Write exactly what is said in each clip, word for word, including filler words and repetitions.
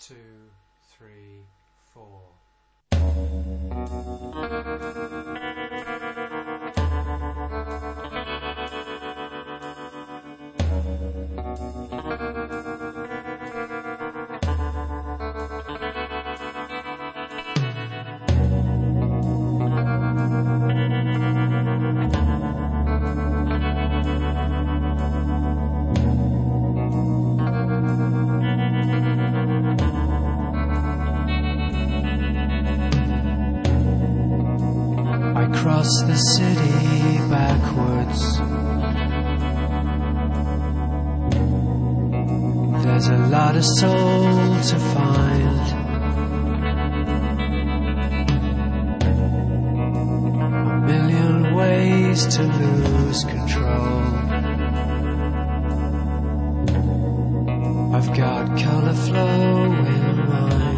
two, three, four. Across the city backwards, there's a lot of soul to find. A million ways to lose control. I've got color flow in mind.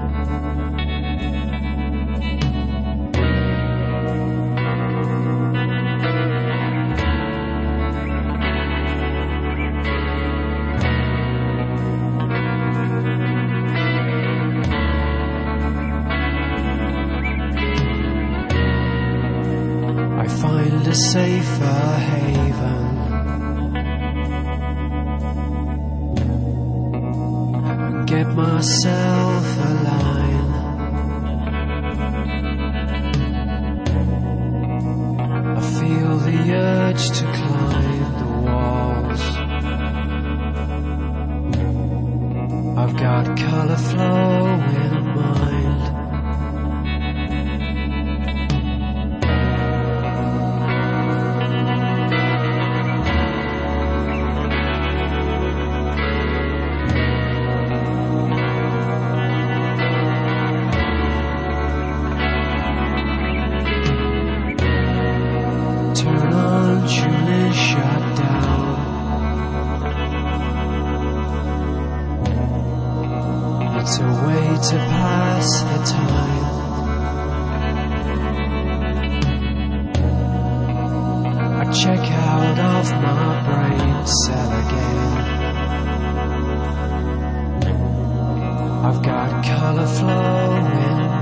Find a safer haven and get myself aligned. I feel the urge to climb the walls. I've got color flow in mind. Turn on, tune in, shut down. It's a way to pass the time. I check out of my brain cell again. I've got color flow in